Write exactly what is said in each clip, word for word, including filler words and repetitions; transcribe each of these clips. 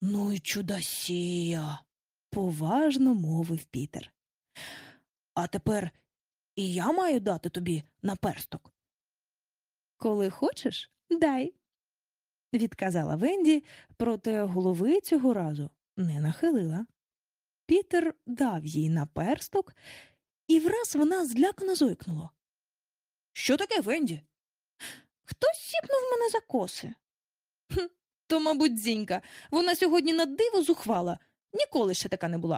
Ну й чудосія, поважно мовив Пітер. А тепер і я маю дати тобі наперсток? Коли хочеш, дай, відказала Венді, проте голови цього разу не нахилила. Пітер дав їй наперсток, і враз вона злякано зойкнула. Що таке, Венді? Хтось сіпнув мене за коси. Хм, то, мабуть, дзінька. Вона сьогодні на диво зухвала. Ніколи ще така не була.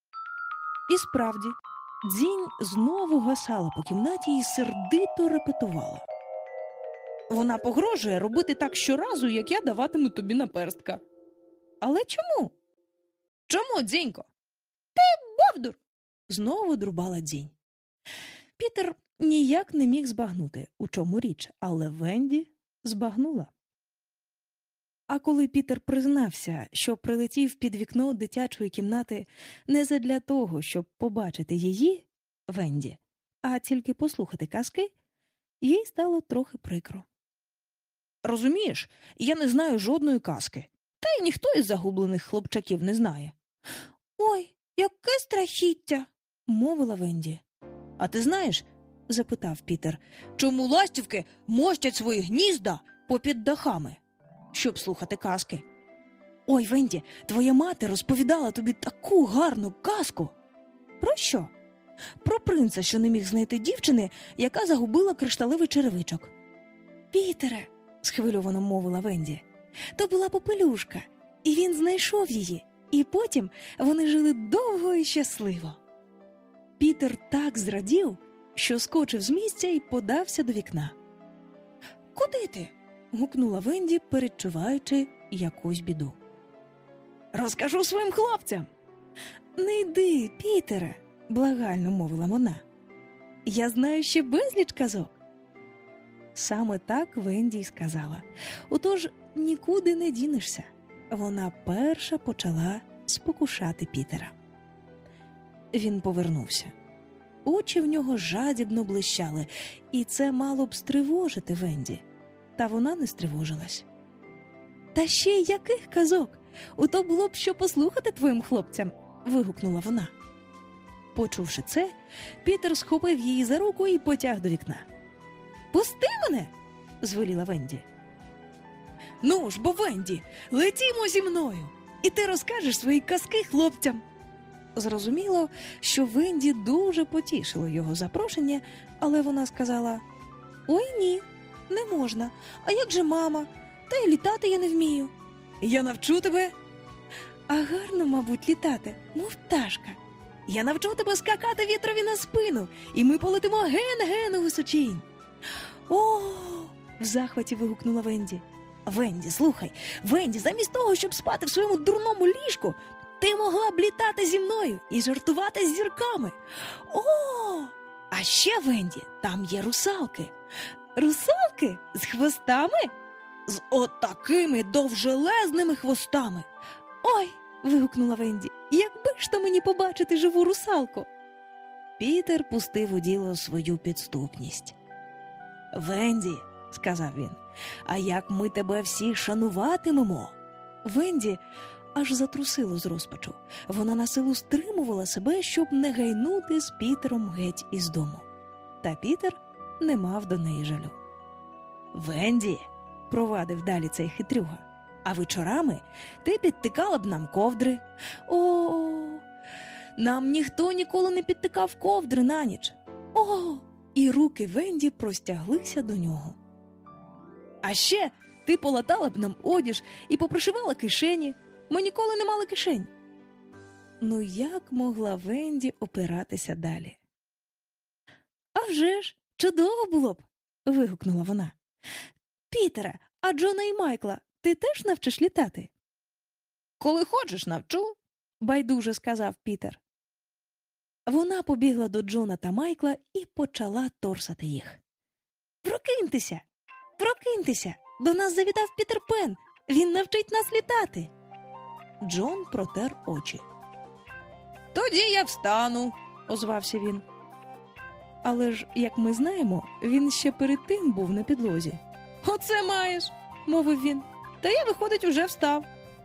І справді, дзінь знову гасала по кімнаті і сердито репетувала. Вона погрожує робити так щоразу, як я даватиму тобі наперстка. Але чому? Чому, дзінько? Ти бовдур! Знову друбала дзінь. Пітер ніяк не міг збагнути, у чому річ, але Венді збагнула. А коли Пітер признався, що прилетів під вікно дитячої кімнати не задля того, щоб побачити її, Венді, а тільки послухати казки, їй стало трохи прикро. Розумієш, я не знаю жодної казки, та й ніхто із загублених хлопчаків не знає. Ой, яке страхіття, мовила Венді. А ти знаєш, запитав Пітер, чому ластівки мостять свої гнізда попід дахами, щоб слухати казки? Ой, Венді, твоя мати розповідала тобі таку гарну казку. Про що? Про принца, що не міг знайти дівчини, яка загубила кришталевий черевичок. Пітере, схвильовано мовила Венді, то була попелюшка, і він знайшов її, і потім вони жили довго і щасливо. Пітер так зрадів, що скочив з місця і подався до вікна. «Куди ти?» – гукнула Венді, передчуваючи якусь біду. «Розкажу своїм хлопцям!» «Не йди, Пітере!» – благально мовила вона. «Я знаю ще безліч казок!» Саме так Венді й сказала. Отож нікуди не дінешся. Вона перша почала спокушати Пітера. Він повернувся. Очі в нього жадібно блищали, і це мало б стривожити Венді. Та вона не стривожилась. «Та ще й яких казок? Ото було б що послухати твоїм хлопцям!» – вигукнула вона. Почувши це, Пітер схопив її за руку і потяг до вікна. «Пусти мене!» – звеліла Венді. «Ну ж бо, Венді, летімо зі мною, і ти розкажеш свої казки хлопцям!» Зрозуміло, що Венді дуже потішило його запрошення, але вона сказала: «Ой, ні, не можна. А як же мама? Та й літати я не вмію». «Я навчу тебе». «А гарно, мабуть, літати, мов пташка. Я навчу тебе скакати вітрові на спину, і ми полетимо ген-ген у височінь». «О!» – в захваті вигукнула Венді. «Венді, слухай, Венді, замість того, щоб спати в своєму дурному ліжку, ти могла б літати зі мною і жартувати з зірками. О! А ще, Венді, там є русалки». «Русалки? З хвостами?» «З отакими довжелезними хвостами». «Ой!» – вигукнула Венді. «Якби ж то мені побачити живу русалку!» Пітер пустив у діло свою підступність. «Венді», – сказав він, – «а як ми тебе всі шануватимемо?» Венді аж затрусило з розпачу. Вона на силу стримувала себе, щоб не гайнути з Пітером геть із дому. Та Пітер не мав до неї жалю. «Венді», – провадив далі цей хитрюга, – «а вечорами ти підтикала б нам ковдри». «О, нам ніхто ніколи не підтикав ковдри на ніч». «О!» І руки Венді простяглися до нього. «А ще ти полатала б нам одіж і попришивала кишені. Ми ніколи не мали кишень». Ну як могла Венді опиратися далі? «А вже ж, чудово було б!» – вигукнула вона. «Пітере, а Джона і Майкла ти теж навчиш літати?» «Коли хочеш, навчу», – байдуже сказав Пітер. Вона побігла до Джона та Майкла і почала торсати їх. «Прокиньтеся! Прокиньтеся! До нас завітав Пітер Пен! Він навчить нас літати!» Джон протер очі. «Тоді я встану», – озвався він. Але ж, як ми знаємо, він ще перед тим був на підлозі. «Оце маєш», – мовив він. «Та я, виходить, уже встав».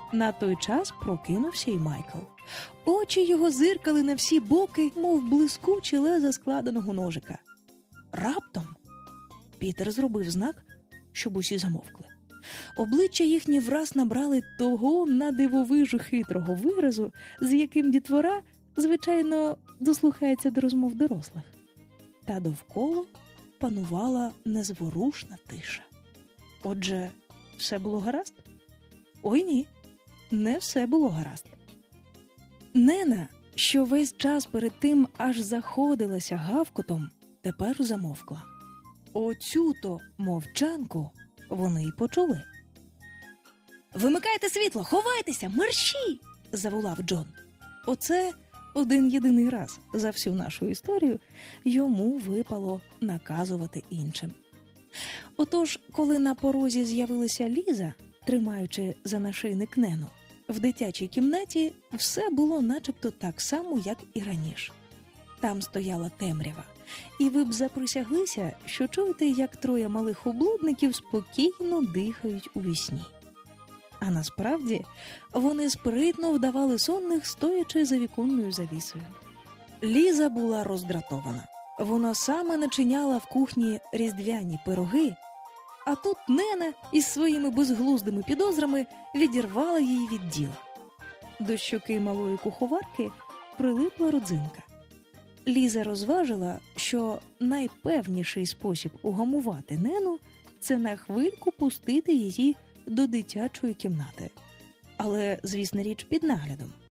На той час прокинувся й Майкл. Очі його зиркали на всі боки, мов блискучі леза складеного ножика. Раптом Пітер зробив знак, щоб усі замовкли. Обличчя їхні враз набрали того надивовижу хитрого виразу, з яким дітвора, звичайно, дослухається до розмов дорослих. Та довкола панувала незворушна тиша. Отже, все було гаразд? Ой ні, не все було гаразд. Нена, що весь час перед тим аж заходилася гавкотом, тепер замовкла. Оцю-то мовчанку вони й почули. «Вимикайте світло! Ховайтеся! Мерщій!» – заволав Джон. Оце один єдиний раз за всю нашу історію йому випало наказувати іншим. Отож, коли на порозі з'явилася Ліза, тримаючи за нашийник Нену, в дитячій кімнаті все було начебто так само, як і раніше. Там стояла темрява, і ви б заприсяглися, що чуєте, як троє малих облудників спокійно дихають у вісні. А насправді вони спритно вдавали сонних, стоячи за віконною завісою. Ліза була роздратована. Вона саме начиняла в кухні різдвяні пироги, а тут Нена із своїми безглуздими підозрами відірвала її від діла. До щоки малої куховарки прилипла родзинка. Ліза розважила, що найпевніший спосіб угамувати Нену – це на хвильку пустити її до дитячої кімнати. Але, звісна річ, під наглядом.